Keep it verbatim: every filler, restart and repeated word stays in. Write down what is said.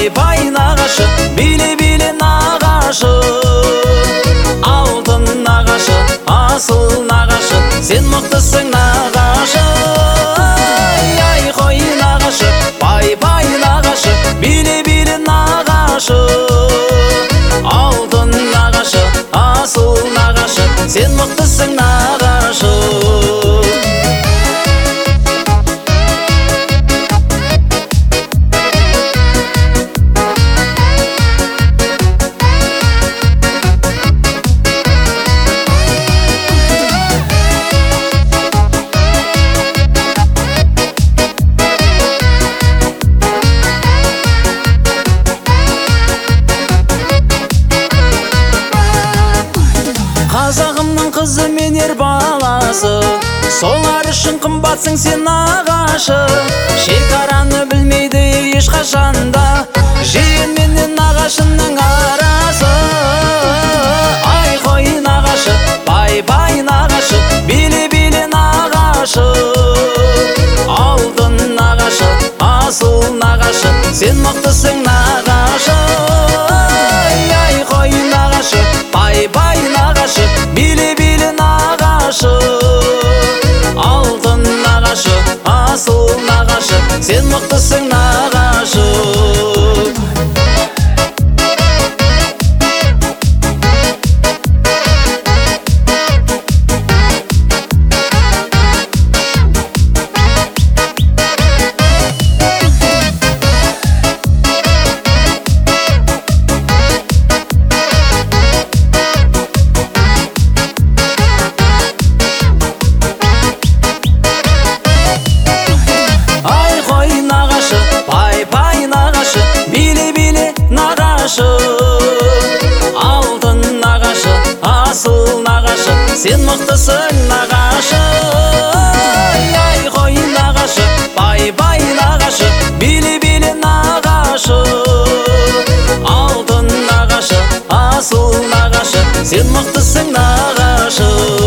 пай-пай нағашы, биле-биле нағашы. Алтын нағашы, асыл нағашы, сен мықтысың нағашы. Ай қой нағашы, пай-пай нағашы, биле-биле нағашы. Алтын нағашы, асыл нағашы, сен мықтысың нағашы. Қазағымның қызы мен ер баласы, солар үшін қымбатсың сен нағашы. Шекараны білмейді ешқашанда, жиен менен нағашының арасы. Ай қой нағашы, пай-пай нағашы, биле-биле нағашы. Алтын нағашы, асыл нағашы, сен мықтысың нағашы. Ай қой нағашы, пай-пай нағашы, биле-биле нағашы. Алтын нағашы, асыл нағашы, сен мықтысың нағашы. Пай-пай нағашы, биле-биле нағашы. Алтын нағашы, асыл нағашы, сен мықтысың нағашы. Ай қой нағашы, пай-пай нағашы, биле-биле нағашы. Алтын нағашы, асыл нағашы, сен мықтысың нағашы.